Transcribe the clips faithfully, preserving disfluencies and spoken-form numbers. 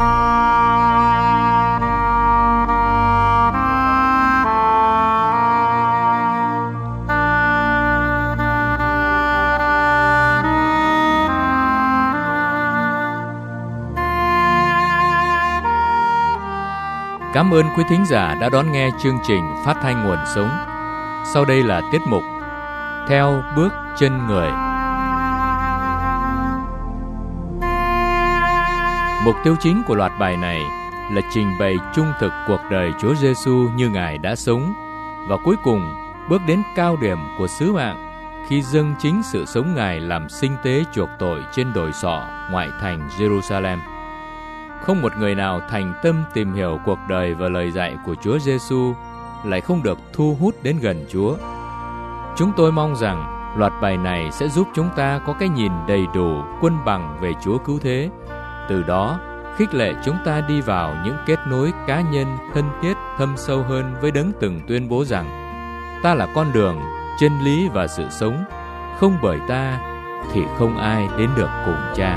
Cảm ơn quý thính giả đã đón nghe chương trình Phát thanh Nguồn Sống. Sau đây là tiết mục Theo bước chân người. Mục tiêu chính của loạt bài này là trình bày trung thực cuộc đời Chúa Giêsu như Ngài đã sống, và cuối cùng bước đến cao điểm của sứ mạng khi dâng chính sự sống Ngài làm sinh tế chuộc tội trên đồi sọ ngoại thành Jerusalem. Không một người nào thành tâm tìm hiểu cuộc đời và lời dạy của Chúa Giêsu lại không được thu hút đến gần Chúa. Chúng tôi mong rằng loạt bài này sẽ giúp chúng ta có cái nhìn đầy đủ, quân bằng về Chúa Cứu Thế. Từ đó, khích lệ chúng ta đi vào những kết nối cá nhân thân thiết thâm sâu hơn với Đấng từng tuyên bố rằng: ta là con đường, chân lý và sự sống, không bởi ta thì không ai đến được cùng Cha.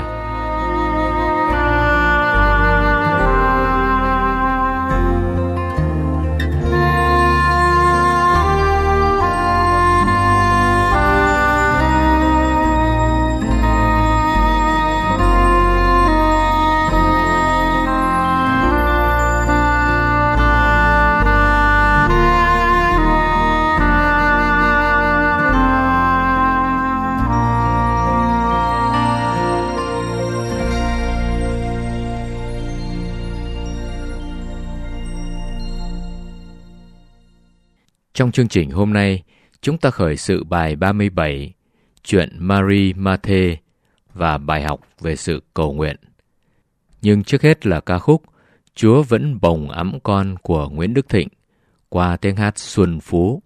Trong chương trình hôm nay, chúng ta khởi sự bài ba mươi bảy, chuyện Marie Mathe và bài học về sự cầu nguyện. Nhưng trước hết là ca khúc Chúa Vẫn Bồng Ẵm Con của Nguyễn Đức Thịnh qua tiếng hát Xuân Phú.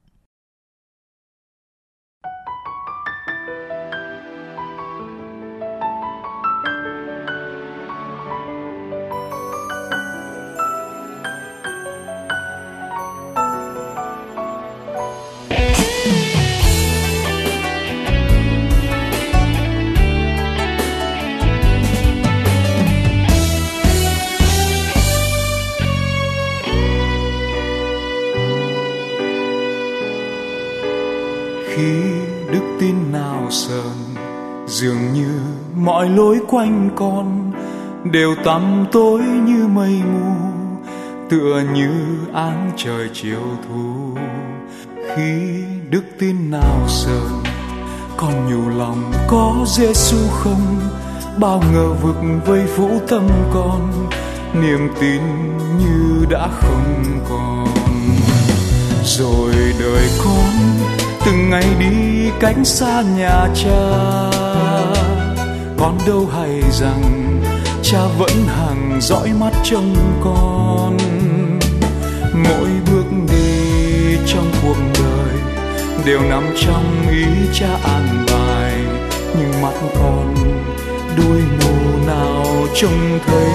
Khi đức tin nào sờn, dường như mọi lối quanh con đều tăm tối như mây mù, tựa như áng trời chiều thu. Khi đức tin nào sờn, con nhủ lòng có Giêsu không, bao ngờ vực vây phủ tâm con, niềm tin như đã không còn. Rồi đời con từng ngày đi cách xa nhà Cha, con đâu hay rằng Cha vẫn hằng dõi mắt trông con. Mỗi bước đi trong cuộc đời đều nằm trong ý Cha an bài, nhưng mắt con đuôi mù nào trông thấy.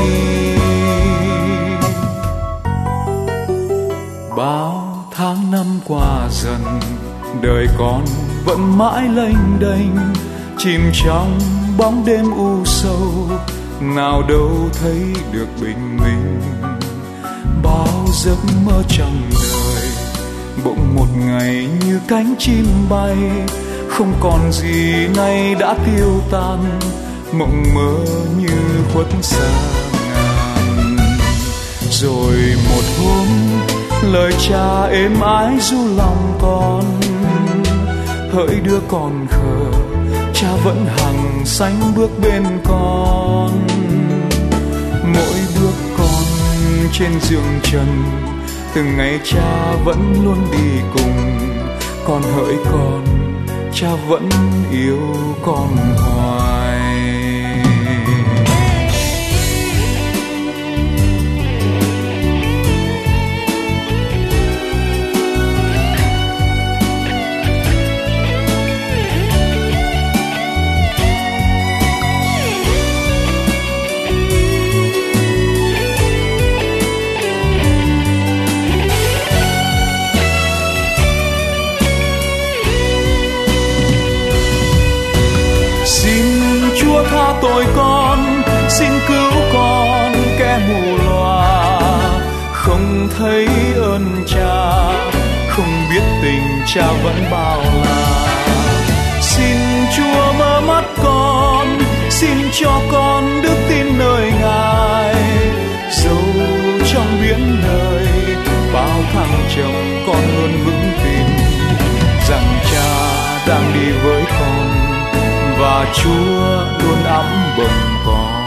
Bao tháng năm qua dần, đời con vẫn mãi lênh đênh, chìm trong bóng đêm u sâu, nào đâu thấy được bình minh. Bao giấc mơ trong đời bỗng một ngày như cánh chim bay, không còn gì nay đã tiêu tan, mộng mơ như khuất xa ngàn. Rồi một hôm lời Cha êm ái ru lòng con, hỡi đứa con khờ, Cha vẫn hằng sánh bước bên con. Mỗi bước con trên giường trần, từng ngày Cha vẫn luôn đi cùng. Con hỡi con, Cha vẫn yêu con hoài. thấy ơn cha, không biết tình cha vẫn bao la. Xin Chúa mở mắt con, xin cho con đức tin nơi Ngài. Dẫu trong biển đời bao thăng trầm, con luôn vững tin rằng cha đang đi với con và Chúa luôn ấm bồng con.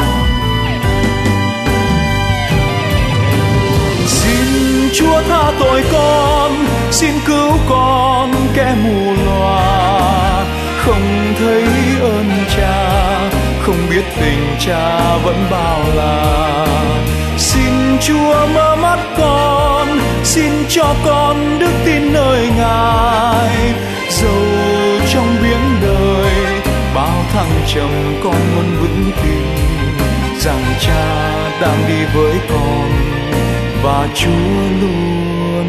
Xin Chúa tha tội con, xin cứu con kẻ mù lòa, không thấy ơn cha, không biết tình cha vẫn bao la. Xin Chúa mở mắt con, xin cho con đức tin nơi Ngài. Dẫu trong biển đời bao thăng trầm, con luôn vững tin rằng cha đang đi với con và Chúa luôn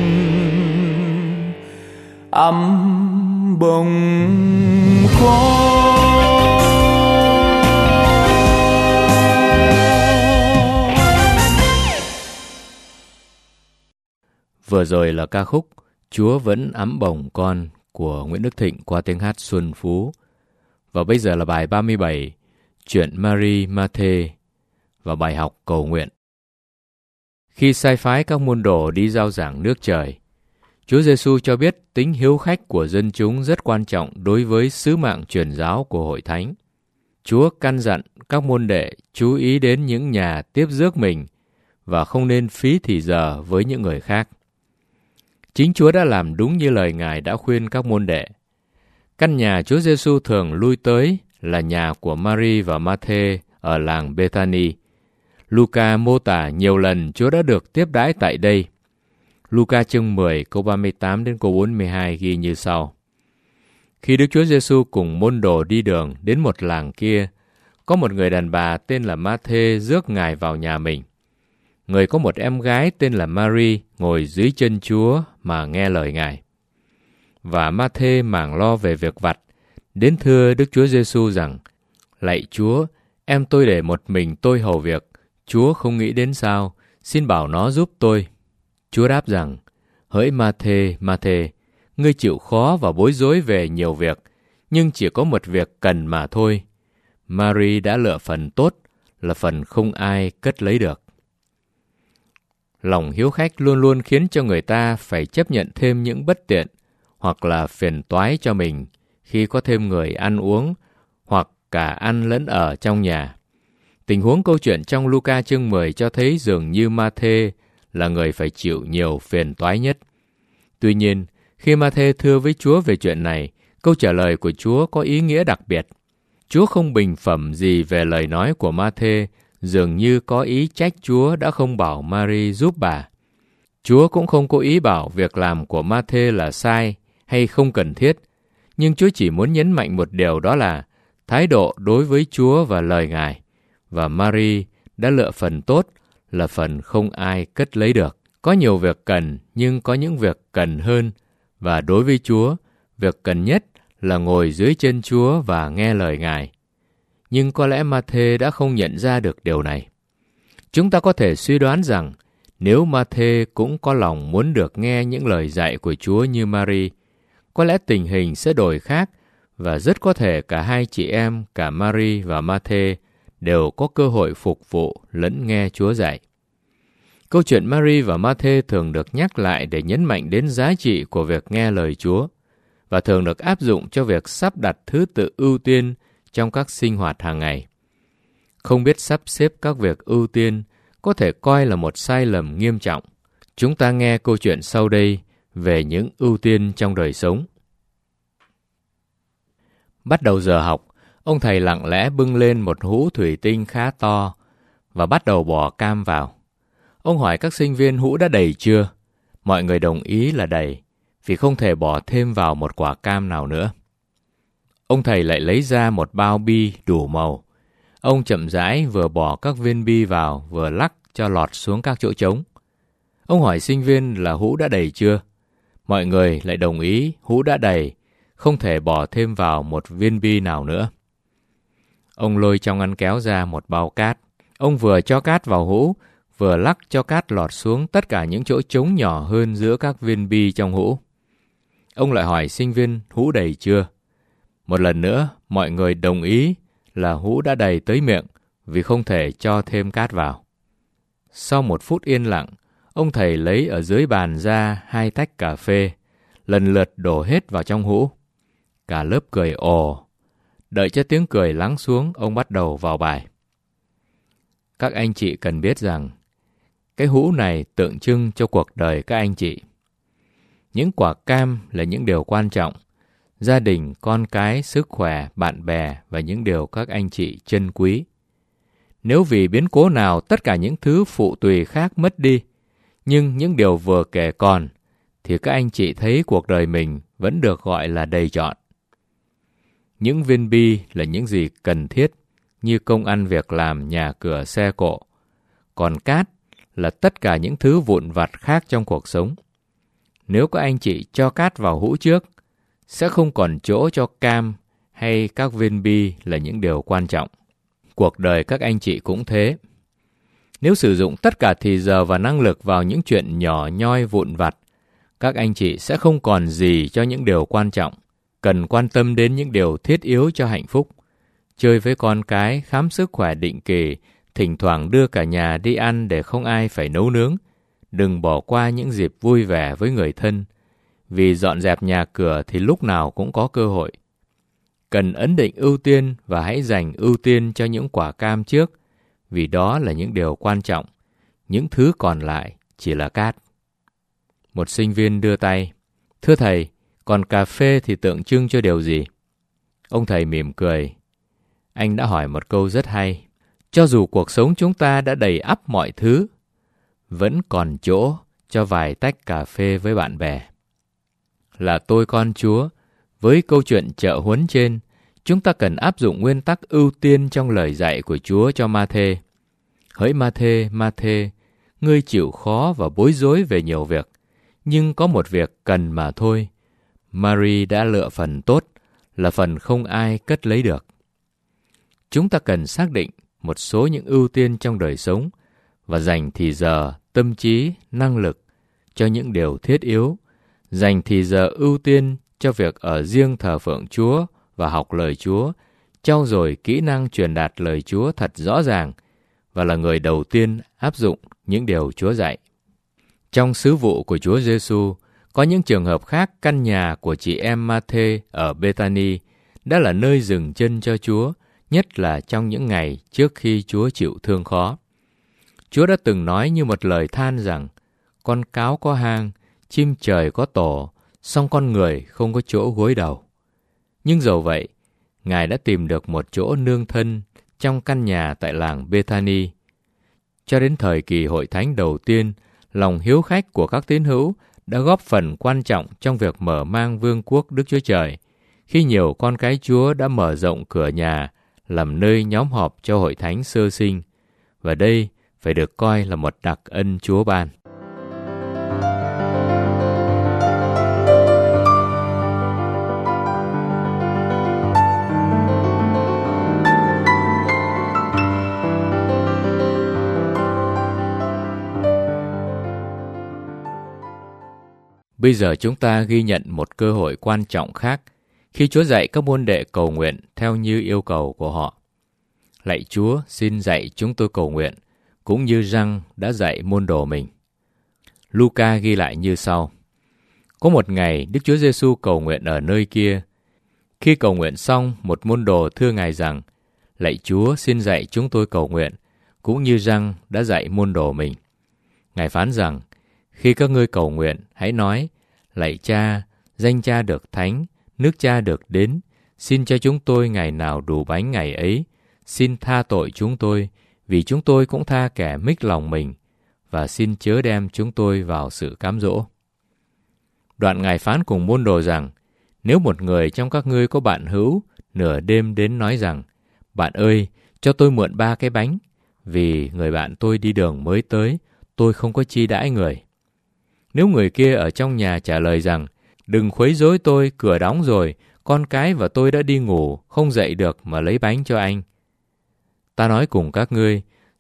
ấm bồng con. Vừa rồi là ca khúc Chúa vẫn ấm bồng con của Nguyễn Đức Thịnh qua tiếng hát Xuân Phú. Và bây giờ là bài ba mươi bảy, Chuyện Mary Mathe và bài học cầu nguyện. Khi sai phái các môn đồ đi rao giảng nước trời, Chúa Giêsu cho biết tính hiếu khách của dân chúng rất quan trọng đối với sứ mạng truyền giáo của Hội Thánh. Chúa căn dặn các môn đệ chú ý đến những nhà tiếp rước mình và không nên phí thì giờ với những người khác. Chính Chúa đã làm đúng như lời Ngài đã khuyên các môn đệ. Căn nhà Chúa Giêsu thường lui tới là nhà của Mary và Mathe ở làng Bethany. Luca mô tả nhiều lần Chúa đã được tiếp đãi tại đây. Luca chương mười câu ba mươi tám đến câu bốn mươi hai ghi như sau. Khi Đức Chúa Giêsu cùng môn đồ đi đường đến một làng kia, có một người đàn bà tên là Mathe rước Ngài vào nhà mình. Người có một em gái tên là Mary ngồi dưới chân Chúa mà nghe lời Ngài. Và Mathe màng lo về việc vặt, đến thưa Đức Chúa Giêsu rằng: Lạy Chúa, em tôi để một mình tôi hầu việc, Chúa không nghĩ đến sao, xin bảo nó giúp tôi. Chúa đáp rằng: Hỡi Mathe, Mathe, ngươi chịu khó và bối rối về nhiều việc, nhưng chỉ có một việc cần mà thôi. Mary đã lựa phần tốt, là phần không ai cất lấy được. Lòng hiếu khách luôn luôn khiến cho người ta phải chấp nhận thêm những bất tiện hoặc là phiền toái cho mình khi có thêm người ăn uống hoặc cả ăn lẫn ở trong nhà. Tình huống câu chuyện trong Luca chương mười cho thấy dường như Mathe là người phải chịu nhiều phiền toái nhất. Tuy nhiên, khi Mathe thưa với Chúa về chuyện này, câu trả lời của Chúa có ý nghĩa đặc biệt. Chúa không bình phẩm gì về lời nói của Mathe, dường như có ý trách Chúa đã không bảo Mary giúp bà. Chúa cũng không có ý bảo việc làm của Mathe là sai hay không cần thiết, nhưng Chúa chỉ muốn nhấn mạnh một điều, đó là thái độ đối với Chúa và lời Ngài. Và Mary đã lựa phần tốt, là phần không ai cất lấy được. Có nhiều việc cần, nhưng có những việc cần hơn. Và đối với Chúa, việc cần nhất là ngồi dưới chân Chúa và nghe lời Ngài. Nhưng có lẽ Mathe đã không nhận ra được điều này. Chúng ta có thể suy đoán rằng nếu Mathe cũng có lòng muốn được nghe những lời dạy của Chúa như Mary, có lẽ tình hình sẽ đổi khác và rất có thể cả hai chị em, cả Mary và Mathe, đều có cơ hội phục vụ lẫn nghe Chúa dạy. Câu chuyện Mary và Mathe thường được nhắc lại để nhấn mạnh đến giá trị của việc nghe lời Chúa và thường được áp dụng cho việc sắp đặt thứ tự ưu tiên trong các sinh hoạt hàng ngày. Không biết sắp xếp các việc ưu tiên có thể coi là một sai lầm nghiêm trọng. Chúng ta nghe câu chuyện sau đây về những ưu tiên trong đời sống. Bắt đầu giờ học, ông thầy lặng lẽ bưng lên một hũ thủy tinh khá to và bắt đầu bỏ cam vào. Ông hỏi các sinh viên hũ đã đầy chưa? Mọi người đồng ý là đầy, vì không thể bỏ thêm vào một quả cam nào nữa. Ông thầy lại lấy ra một bao bi đủ màu. Ông chậm rãi vừa bỏ các viên bi vào, vừa lắc cho lọt xuống các chỗ trống. Ông hỏi sinh viên là hũ đã đầy chưa? Mọi người lại đồng ý hũ đã đầy, không thể bỏ thêm vào một viên bi nào nữa. Ông lôi trong ngăn kéo ra một bao cát. Ông vừa cho cát vào hũ, vừa lắc cho cát lọt xuống tất cả những chỗ trống nhỏ hơn giữa các viên bi trong hũ. Ông lại hỏi sinh viên hũ đầy chưa. Một lần nữa, mọi người đồng ý là hũ đã đầy tới miệng vì không thể cho thêm cát vào. Sau một phút yên lặng, ông thầy lấy ở dưới bàn ra hai tách cà phê, lần lượt đổ hết vào trong hũ. Cả lớp cười ồ. Đợi cho tiếng cười lắng xuống, ông bắt đầu vào bài. Các anh chị cần biết rằng, cái hũ này tượng trưng cho cuộc đời các anh chị. Những quả cam là những điều quan trọng. Gia đình, con cái, sức khỏe, bạn bè và những điều các anh chị trân quý. Nếu vì biến cố nào tất cả những thứ phụ tùy khác mất đi, nhưng những điều vừa kể còn, thì các anh chị thấy cuộc đời mình vẫn được gọi là đầy trọn. Những viên bi là những gì cần thiết, như công ăn việc làm, nhà cửa, xe cộ. Còn cát là tất cả những thứ vụn vặt khác trong cuộc sống. Nếu các anh chị cho cát vào hũ trước, sẽ không còn chỗ cho cam hay các viên bi là những điều quan trọng. Cuộc đời các anh chị cũng thế. Nếu sử dụng tất cả thì giờ và năng lực vào những chuyện nhỏ nhoi vụn vặt, các anh chị sẽ không còn gì cho những điều quan trọng, cần quan tâm đến những điều thiết yếu cho hạnh phúc. Chơi với con cái, khám sức khỏe định kỳ, thỉnh thoảng đưa cả nhà đi ăn để không ai phải nấu nướng. Đừng bỏ qua những dịp vui vẻ với người thân, vì dọn dẹp nhà cửa thì lúc nào cũng có cơ hội. Cần ấn định ưu tiên và hãy dành ưu tiên cho những quả cam trước, vì đó là những điều quan trọng. Những thứ còn lại chỉ là cát. Một sinh viên đưa tay. Thưa thầy, còn cà phê thì tượng trưng cho điều gì? Ông thầy mỉm cười. Anh đã hỏi một câu rất hay. Cho dù cuộc sống chúng ta đã đầy ắp mọi thứ, vẫn còn chỗ cho vài tách cà phê với bạn bè. Là tôi con Chúa, với câu chuyện trợ huấn trên, chúng ta cần áp dụng nguyên tắc ưu tiên trong lời dạy của Chúa cho Ma-thê. Hỡi Ma-thê, Ma-thê, ngươi chịu khó và bối rối về nhiều việc, nhưng có một việc cần mà thôi. Mary đã lựa phần tốt, là phần không ai cất lấy được. Chúng ta cần xác định một số những ưu tiên trong đời sống và dành thì giờ, tâm trí, năng lực cho những điều thiết yếu, dành thì giờ ưu tiên cho việc ở riêng thờ phượng Chúa và học lời Chúa, trau dồi kỹ năng truyền đạt lời Chúa thật rõ ràng và là người đầu tiên áp dụng những điều Chúa dạy. Trong sứ vụ của Chúa Giêsu, có những trường hợp khác căn nhà của chị em Ma-thê ở Bê-ta-ni đã là nơi dừng chân cho Chúa, nhất là trong những ngày trước khi Chúa chịu thương khó. Chúa đã từng nói như một lời than rằng, con cáo có hang, chim trời có tổ, song con người không có chỗ gối đầu. Nhưng dầu vậy, Ngài đã tìm được một chỗ nương thân trong căn nhà tại làng Bê-ta-ni. Cho đến thời kỳ hội thánh đầu tiên, lòng hiếu khách của các tín hữu đã góp phần quan trọng trong việc mở mang vương quốc Đức Chúa Trời, khi nhiều con cái Chúa đã mở rộng cửa nhà làm nơi nhóm họp cho hội thánh sơ sinh, và đây phải được coi là một đặc ân Chúa ban. Bây giờ chúng ta ghi nhận một cơ hội quan trọng khác khi Chúa dạy các môn đệ cầu nguyện theo như yêu cầu của họ. Lạy Chúa, xin dạy chúng tôi cầu nguyện, cũng như Giăng đã dạy môn đồ mình. Luca ghi lại như sau. Có một ngày, Đức Chúa Giêsu cầu nguyện ở nơi kia. Khi cầu nguyện xong, một môn đồ thưa Ngài rằng, lạy Chúa, xin dạy chúng tôi cầu nguyện, cũng như Giăng đã dạy môn đồ mình. Ngài phán rằng, khi các ngươi cầu nguyện, hãy nói, lạy Cha, danh Cha được thánh, nước Cha được đến, xin cho chúng tôi ngày nào đủ bánh ngày ấy, xin tha tội chúng tôi, vì chúng tôi cũng tha kẻ mích lòng mình, và xin chớ đem chúng tôi vào sự cám dỗ. Đoạn Ngài phán cùng môn đồ rằng, nếu một người trong các ngươi có bạn hữu, nửa đêm đến nói rằng, bạn ơi, cho tôi mượn ba cái bánh, vì người bạn tôi đi đường mới tới, tôi không có chi đãi người. Nếu người kia ở trong nhà trả lời rằng, đừng khuấy rối tôi, cửa đóng rồi, con cái và tôi đã đi ngủ, không dậy được mà lấy bánh cho anh. Ta nói cùng các ngươi,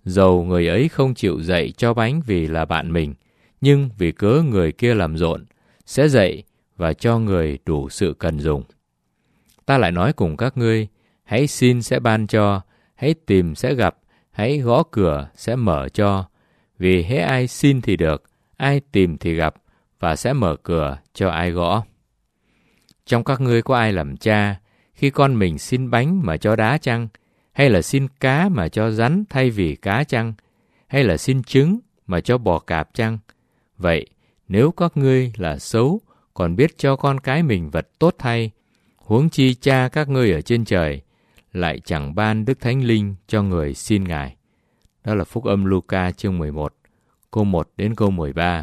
Dầu người ấy không chịu dậy cho bánh vì là bạn mình, nhưng vì cớ người kia làm rộn, sẽ dậy và cho người đủ sự cần dùng. Ta lại nói cùng các ngươi, hãy xin sẽ ban cho, hãy tìm sẽ gặp, hãy gõ cửa sẽ mở cho. Vì hễ ai xin thì được, ai tìm thì gặp, và sẽ mở cửa cho ai gõ. Trong các ngươi có ai làm cha, khi con mình xin bánh mà cho đá chăng? Hay là xin cá mà cho rắn thay vì cá chăng? Hay là xin trứng mà cho bò cạp chăng? Vậy, nếu các ngươi là xấu, còn biết cho con cái mình vật tốt thay, huống chi cha các ngươi ở trên trời, lại chẳng ban Đức Thánh Linh cho người xin Ngài. Đó là Phúc âm Luca chương mười một, câu một đến câu mười ba.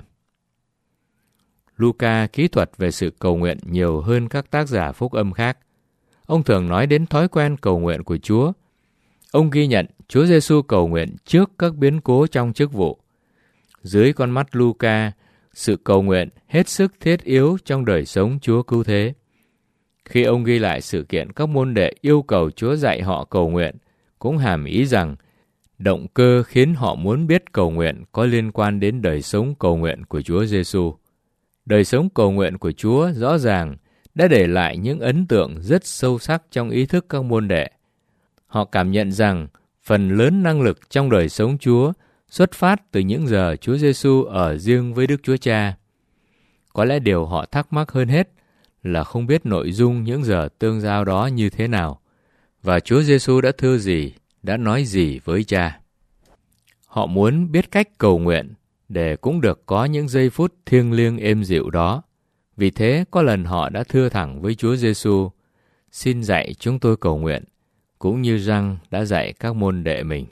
Luca kỹ thuật về sự cầu nguyện nhiều hơn các tác giả phúc âm khác. Ông thường nói đến thói quen cầu nguyện của Chúa. Ông ghi nhận Chúa Giêsu cầu nguyện trước các biến cố trong chức vụ. Dưới con mắt Luca, sự cầu nguyện hết sức thiết yếu trong đời sống Chúa cứu thế. Khi ông ghi lại sự kiện các môn đệ yêu cầu Chúa dạy họ cầu nguyện, cũng hàm ý rằng động cơ khiến họ muốn biết cầu nguyện có liên quan đến đời sống cầu nguyện của Chúa Giêsu. Đời sống cầu nguyện của Chúa rõ ràng đã để lại những ấn tượng rất sâu sắc trong ý thức các môn đệ. Họ cảm nhận rằng phần lớn năng lực trong đời sống Chúa xuất phát từ những giờ Chúa Giêsu ở riêng với Đức Chúa Cha. Có lẽ điều họ thắc mắc hơn hết là không biết nội dung những giờ tương giao đó như thế nào, và Chúa Giêsu đã thưa gì, đã nói gì với Cha. Họ muốn biết cách cầu nguyện để cũng được có những giây phút thiêng liêng êm dịu đó. Vì thế có lần họ đã thưa thẳng với Chúa Giêsu: "Xin dạy chúng tôi cầu nguyện, cũng như Giăng đã dạy các môn đệ mình."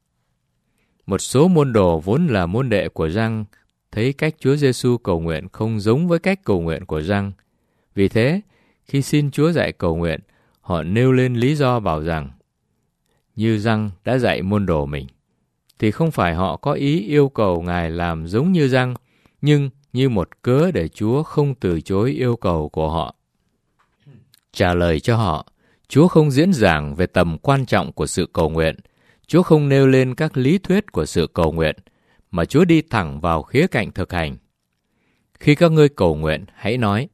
Một số môn đồ vốn là môn đệ của Giăng thấy cách Chúa Giêsu cầu nguyện không giống với cách cầu nguyện của Giăng. Vì thế, khi xin Chúa dạy cầu nguyện, họ nêu lên lý do bảo rằng như Giăng đã dạy môn đồ mình, thì không phải họ có ý yêu cầu Ngài làm giống như Giăng, nhưng như một cớ để Chúa không từ chối yêu cầu của họ. Trả lời cho họ, Chúa không diễn giảng về tầm quan trọng của sự cầu nguyện, Chúa không nêu lên các lý thuyết của sự cầu nguyện, mà Chúa đi thẳng vào khía cạnh thực hành. Khi các ngươi cầu nguyện, hãy nói.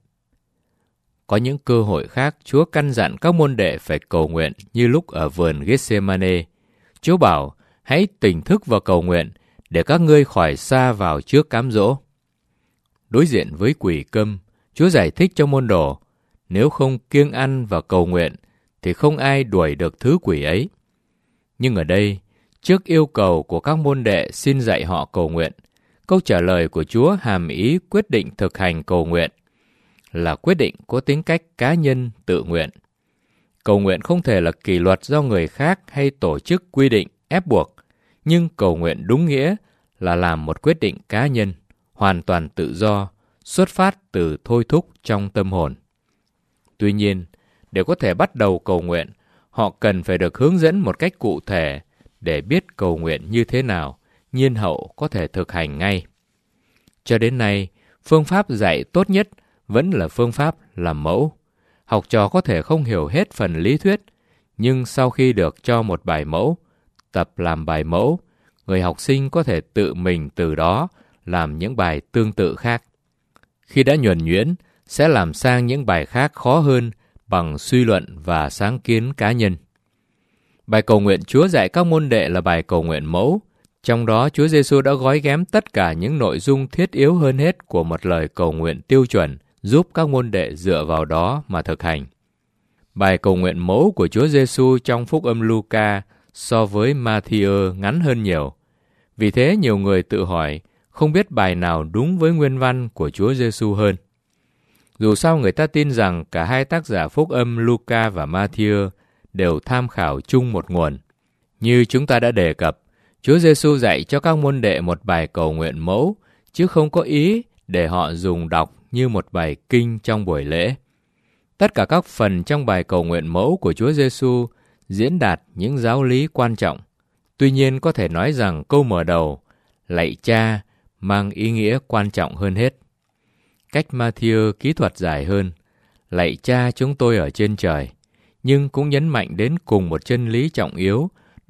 Có những cơ hội khác, Chúa căn dặn các môn đệ phải cầu nguyện như lúc ở vườn Gethsemane. Chúa bảo, hãy tỉnh thức và cầu nguyện để các ngươi khỏi sa vào trước cám dỗ. Đối diện với quỷ câm, Chúa giải thích cho môn đồ, nếu không kiêng ăn và cầu nguyện, thì không ai đuổi được thứ quỷ ấy. Nhưng ở đây, trước yêu cầu của các môn đệ xin dạy họ cầu nguyện, câu trả lời của Chúa hàm ý quyết định thực hành cầu nguyện, là quyết định có tính cách cá nhân tự nguyện. Cầu nguyện không thể là kỷ luật do người khác hay tổ chức quy định, ép buộc, nhưng cầu nguyện đúng nghĩa là làm một quyết định cá nhân, hoàn toàn tự do, xuất phát từ thôi thúc trong tâm hồn. Tuy nhiên, để có thể bắt đầu cầu nguyện, họ cần phải được hướng dẫn một cách cụ thể để biết cầu nguyện như thế nào, nhiên hậu có thể thực hành ngay. Cho đến nay, phương pháp dạy tốt nhất vẫn là phương pháp làm mẫu. Học trò có thể không hiểu hết phần lý thuyết, nhưng sau khi được cho một bài mẫu, tập làm bài mẫu, người học sinh có thể tự mình từ đó làm những bài tương tự khác. Khi đã nhuần nhuyễn, sẽ làm sang những bài khác khó hơn bằng suy luận và sáng kiến cá nhân. Bài cầu nguyện Chúa dạy các môn đệ là bài cầu nguyện mẫu. Trong đó Chúa Giêsu đã gói ghém tất cả những nội dung thiết yếu hơn hết của một lời cầu nguyện tiêu chuẩn, giúp các môn đệ dựa vào đó mà thực hành. Bài cầu nguyện mẫu của Chúa Giêsu trong Phúc âm Luca so với Ma-thi-ơ ngắn hơn nhiều. Vì thế nhiều người tự hỏi không biết bài nào đúng với nguyên văn của Chúa Giêsu hơn. Dù sao người ta tin rằng cả hai tác giả Phúc âm Luca và Ma-thi-ơ đều tham khảo chung một nguồn. Như chúng ta đã đề cập, Chúa Giêsu dạy cho các môn đệ một bài cầu nguyện mẫu, chứ không có ý để họ dùng đọc như một bài kinh trong buổi lễ. Tất cả các phần trong bài cầu nguyện mẫu của Chúa Giêsu diễn đạt những giáo lý quan trọng. Tuy nhiên có thể nói rằng câu mở đầu, lạy Cha, mang ý nghĩa quan trọng hơn hết. Cách Ma-thi-ơ kỹ thuật dài hơn, lạy Cha chúng tôi ở trên trời, nhưng cũng nhấn mạnh đến cùng một chân lý trọng yếu,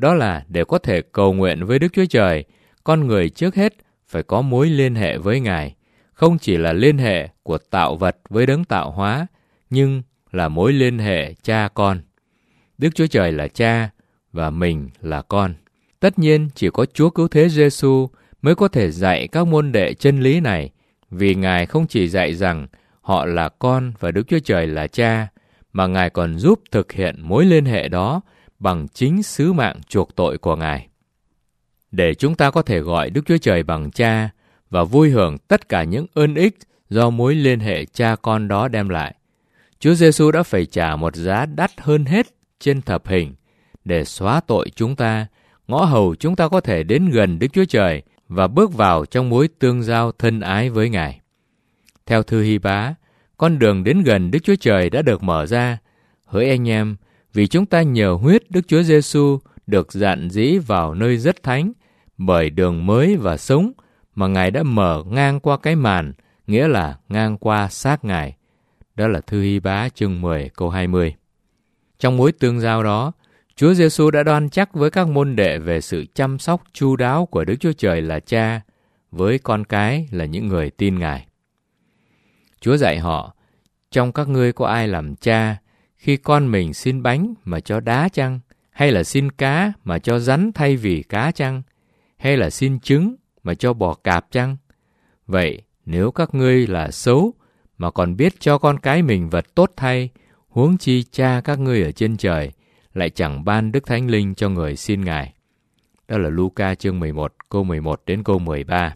Đó là để có thể cầu nguyện với Đức Chúa Trời, con người trước hết phải có mối liên hệ với Ngài. Không chỉ là liên hệ của tạo vật với đấng tạo hóa, nhưng là mối liên hệ cha con. Đức Chúa Trời là cha và mình là con. Tất nhiên chỉ có Chúa Cứu Thế Giêsu mới có thể dạy các môn đệ chân lý này, vì Ngài không chỉ dạy rằng họ là con và Đức Chúa Trời là cha, mà Ngài còn giúp thực hiện mối liên hệ đó bằng chính sứ mạng chuộc tội của Ngài. Để chúng ta có thể gọi Đức Chúa Trời bằng cha và vui hưởng tất cả những ơn ích do mối liên hệ cha con đó đem lại, Chúa Giêsu đã phải trả một giá đắt hơn hết trên thập hình để xóa tội chúng ta, ngõ hầu chúng ta có thể đến gần Đức Chúa Trời và bước vào trong mối tương giao thân ái với Ngài. Theo thư Hy Bá, con đường đến gần Đức Chúa Trời đã được mở ra. Hỡi anh em, vì chúng ta nhờ huyết Đức Chúa Giêsu được dạn dĩ vào nơi rất thánh bởi đường mới và sống mà Ngài đã mở ngang qua cái màn, nghĩa là ngang qua xác Ngài. Đó là thư Hy Bá chương mười câu hai mươi. Trong mối tương giao đó, Chúa Giêsu đã đoan chắc với các môn đệ về sự chăm sóc chu đáo của Đức Chúa Trời là cha với con cái là những người tin Ngài. Chúa dạy họ, trong các ngươi có ai làm cha, khi con mình xin bánh mà cho đá chăng? Hay là xin cá mà cho rắn thay vì cá chăng? Hay là xin trứng mà cho bò cạp chăng? Vậy nếu các ngươi là xấu mà còn biết cho con cái mình vật tốt thay, huống chi cha các ngươi ở trên trời lại chẳng ban Đức Thánh Linh cho người xin Ngài. Đó là Luca chương mười một câu mười một đến câu mười ba.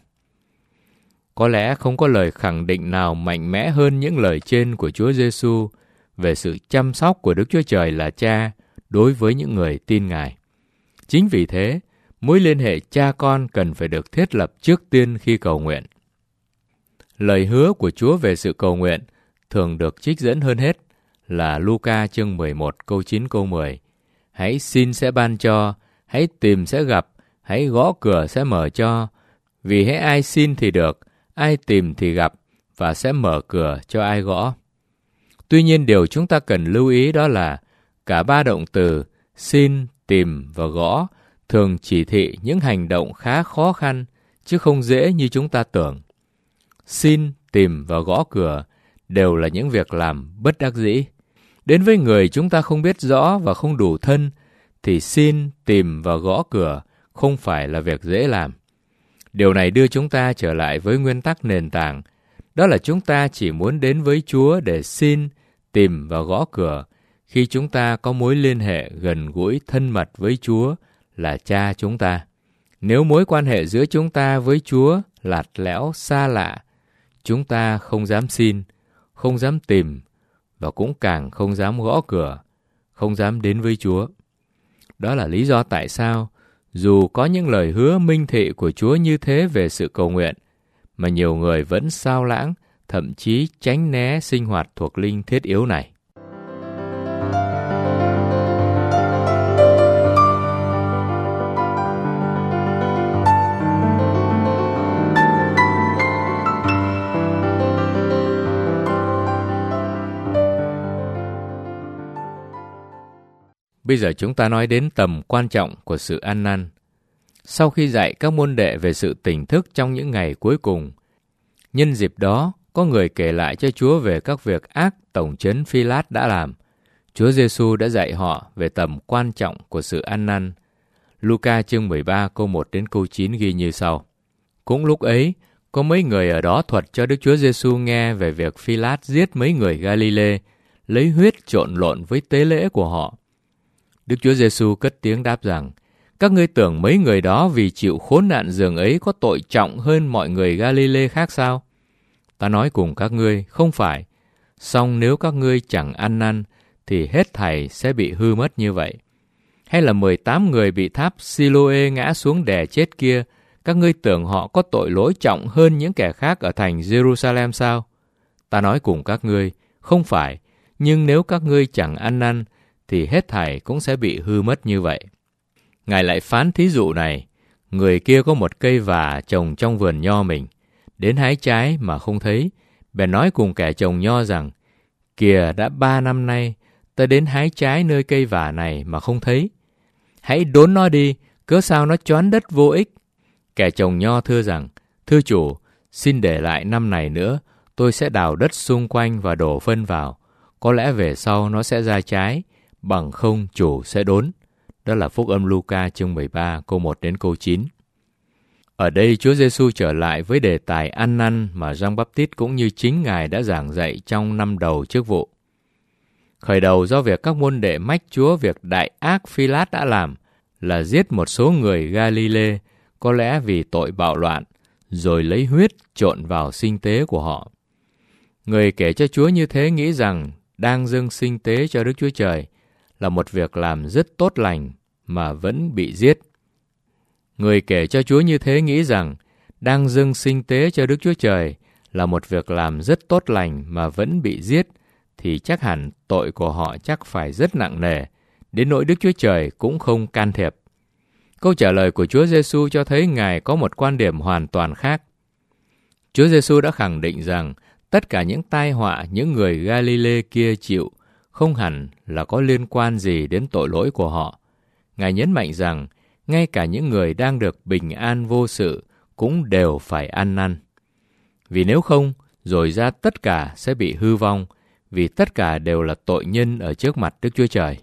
Có lẽ không có lời khẳng định nào mạnh mẽ hơn những lời trên của Chúa Giêsu về sự chăm sóc của Đức Chúa Trời là cha đối với những người tin Ngài. Chính vì thế, mối liên hệ cha con cần phải được thiết lập trước tiên khi cầu nguyện. Lời hứa của Chúa về sự cầu nguyện thường được trích dẫn hơn hết là Luca chương mười một câu chín câu mười. Hãy xin sẽ ban cho, hãy tìm sẽ gặp, hãy gõ cửa sẽ mở cho. Vì hễ ai xin thì được, ai tìm thì gặp, và sẽ mở cửa cho ai gõ. Tuy nhiên điều chúng ta cần lưu ý đó là cả ba động từ xin, tìm và gõ thường chỉ thị những hành động khá khó khăn, chứ không dễ như chúng ta tưởng. Xin, tìm và gõ cửa đều là những việc làm bất đắc dĩ. Đến với người chúng ta không biết rõ và không đủ thân, thì xin, tìm và gõ cửa không phải là việc dễ làm. Điều này đưa chúng ta trở lại với nguyên tắc nền tảng, đó là chúng ta chỉ muốn đến với Chúa để xin, tìm và gõ cửa khi chúng ta có mối liên hệ gần gũi thân mật với Chúa là cha chúng ta. Nếu mối quan hệ giữa chúng ta với Chúa lạt lẽo, xa lạ, chúng ta không dám xin, không dám tìm và cũng càng không dám gõ cửa, không dám đến với Chúa. Đó là lý do tại sao, dù có những lời hứa minh thị của Chúa như thế về sự cầu nguyện, mà nhiều người vẫn sao lãng, thậm chí tránh né sinh hoạt thuộc linh thiết yếu này. Bây giờ chúng ta nói đến tầm quan trọng của sự ăn năn. Sau khi dạy các môn đệ về sự tỉnh thức trong những ngày cuối cùng, nhân dịp đó có người kể lại cho Chúa về các việc ác tổng trấn Phi-lát đã làm. Chúa Giêsu đã dạy họ về tầm quan trọng của sự ăn năn. Luca chương mười ba câu một đến câu chín ghi như sau. Cũng lúc ấy, có mấy người ở đó thuật cho Đức Chúa Giêsu nghe về việc Phi-lát giết mấy người Ga-li-lê, lấy huyết trộn lộn với tế lễ của họ. Đức Chúa Giêsu cất tiếng đáp rằng, các ngươi tưởng mấy người đó vì chịu khốn nạn giường ấy có tội trọng hơn mọi người Ga-li-lê khác sao? Ta nói cùng các ngươi, không phải. Song nếu các ngươi chẳng ăn năn, thì hết thảy sẽ bị hư mất như vậy. Hay là mười tám người bị tháp Siloe ngã xuống đè chết kia, các ngươi tưởng họ có tội lỗi trọng hơn những kẻ khác ở thành Jerusalem sao? Ta nói cùng các ngươi, không phải. Nhưng nếu các ngươi chẳng ăn năn, thì hết thảy cũng sẽ bị hư mất như vậy. Ngài lại phán thí dụ này, người kia có một cây vả trồng trong vườn nho mình, đến hái trái mà không thấy, bèn nói cùng kẻ trồng nho rằng, kìa đã ba năm nay, ta đến hái trái nơi cây vả này mà không thấy. hãy đốn nó đi, cớ sao nó choán đất vô ích. Kẻ trồng nho thưa rằng, thưa chủ, xin để lại năm này nữa, tôi sẽ đào đất xung quanh và đổ phân vào. Có lẽ về sau nó sẽ ra trái, bằng không chủ sẽ đốn. Đó là Phúc âm Luca chương mười ba, câu một đến câu chín. Ở đây Chúa Giêsu trở lại với đề tài ăn năn mà Giăng-Báp-tít cũng như chính Ngài đã giảng dạy trong năm đầu chức vụ. Khởi đầu do việc các môn đệ mách Chúa việc đại ác Phi-lát đã làm là giết một số người Ga-li-lê, có lẽ vì tội bạo loạn, rồi lấy huyết trộn vào sinh tế của họ. Người kể cho Chúa như thế nghĩ rằng đang dâng sinh tế cho Đức Chúa Trời là một việc làm rất tốt lành mà vẫn bị giết. Người kể cho Chúa như thế nghĩ rằng đang dâng sinh tế cho Đức Chúa Trời là một việc làm rất tốt lành mà vẫn bị giết, thì chắc hẳn tội của họ chắc phải rất nặng nề, đến nỗi Đức Chúa Trời cũng không can thiệp. Câu trả lời của Chúa Giêsu cho thấy Ngài có một quan điểm hoàn toàn khác. Chúa Giêsu đã khẳng định rằng tất cả những tai họa những người Ga-li-lê kia chịu không hẳn là có liên quan gì đến tội lỗi của họ. Ngài nhấn mạnh rằng ngay cả những người đang được bình an vô sự cũng đều phải ăn năn. Vì nếu không, rồi ra tất cả sẽ bị hư vong, vì tất cả đều là tội nhân ở trước mặt Đức Chúa Trời.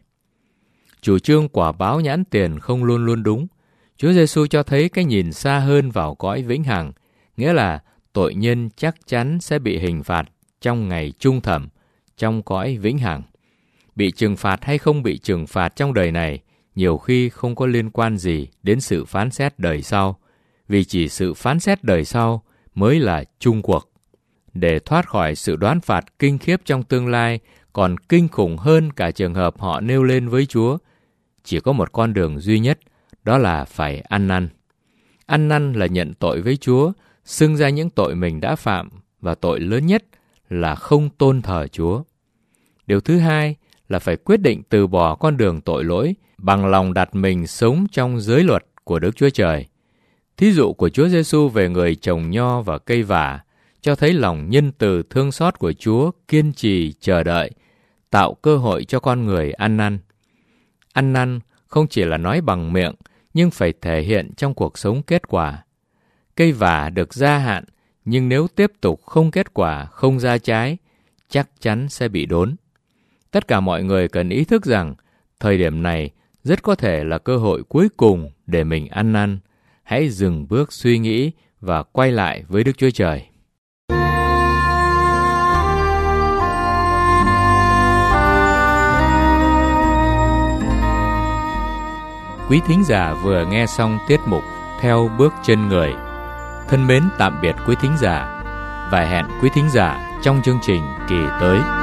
Chủ trương quả báo nhãn tiền không luôn luôn đúng. Chúa Giêsu cho thấy cái nhìn xa hơn vào cõi vĩnh hằng, nghĩa là tội nhân chắc chắn sẽ bị hình phạt trong ngày chung thẩm, trong cõi vĩnh hằng. Bị trừng phạt hay không bị trừng phạt trong đời này, nhiều khi không có liên quan gì đến sự phán xét đời sau, vì chỉ sự phán xét đời sau mới là chung cuộc. Để thoát khỏi sự đoán phạt kinh khiếp trong tương lai còn kinh khủng hơn cả trường hợp họ nêu lên với Chúa, chỉ có một con đường duy nhất, đó là phải ăn năn. Ăn năn là nhận tội với Chúa, xưng ra những tội mình đã phạm, và tội lớn nhất là không tôn thờ Chúa. Điều thứ hai là phải quyết định từ bỏ con đường tội lỗi, bằng lòng đặt mình sống trong giới luật của Đức Chúa Trời. Thí dụ của Chúa Giêsu về người trồng nho và cây vả cho thấy lòng nhân từ thương xót của Chúa kiên trì chờ đợi, tạo cơ hội cho con người ăn năn. Ăn năn không chỉ là nói bằng miệng, nhưng phải thể hiện trong cuộc sống kết quả. Cây vả được gia hạn, nhưng nếu tiếp tục không kết quả, không ra trái, chắc chắn sẽ bị đốn. Tất cả mọi người cần ý thức rằng, thời điểm này rất có thể là cơ hội cuối cùng để mình ăn năn. Hãy dừng bước suy nghĩ và quay lại với Đức Chúa Trời. Quý thính giả vừa nghe xong tiết mục Theo Bước Chân Người. Thân mến tạm biệt quý thính giả và hẹn quý thính giả trong chương trình kỳ tới.